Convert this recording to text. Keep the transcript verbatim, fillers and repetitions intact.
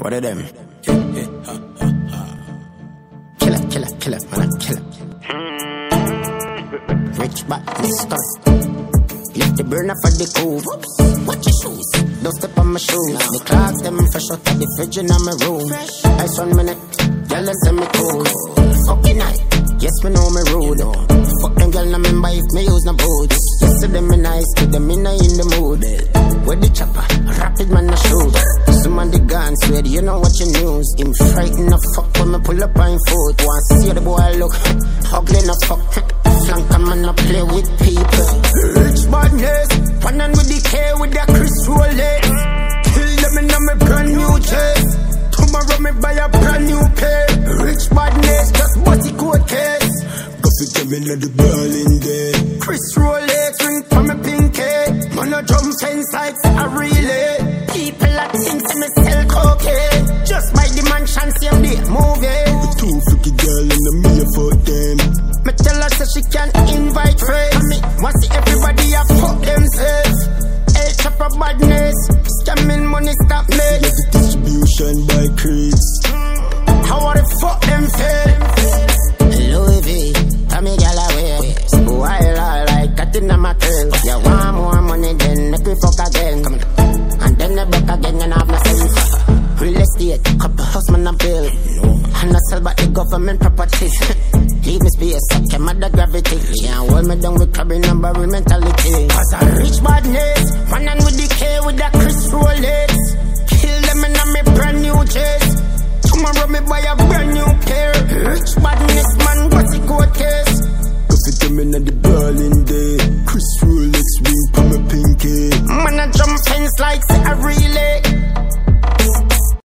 What of them? Killer, killer, killer, man, I killer. Rich back, mister. Lift the burner for the cool. Watch your shoes. Don't step on my shoes. The clocks, them fresh out of the fridge in my room. Ice one minute, girl, and send me cool. Fucking night, yes, me know me rude. Fuck them girl, I remember if me use no boots. Yes, to them me nice, to them me not in the mood. With the chopper, rapid man I shoot. Some of the guns, swear you know what you news. Him frightened the fuck when me pull up on foot. Want to see the boy look, ugly no fuck. Flank a man I play with people. Rich badness, one and with the K with the Chris Rolex. Kill them in my brand new chest. Tomorrow me buy a brand new pair. Rich badness, just bust the court case. Coffee coming at the Berlin day. Chris Rolex, ring from a pinky. Man a jump fence like a relay. People that think to me sell cocaine. Just buy the mansion, same day, movie. The two freaky girl in the mirror for them. Me tell her so she can invite friends. Me want see everybody a fuck themselves. El Chapo badness, scamming money stop me. See the distribution by Creeds. How are the fuck them feel? Louis V, Tommy Galloway. While I like cutting on my tail. You want more money then make we fuck again. Come on. And then they back again and have no sense. Real estate, couple house man a build. And I sell by the government properties. Leave me space, I came at the gravity. Yeah, hold me down with crabbing number with mentality. Cause I rich badness, one and with the K with the Chris Rolex.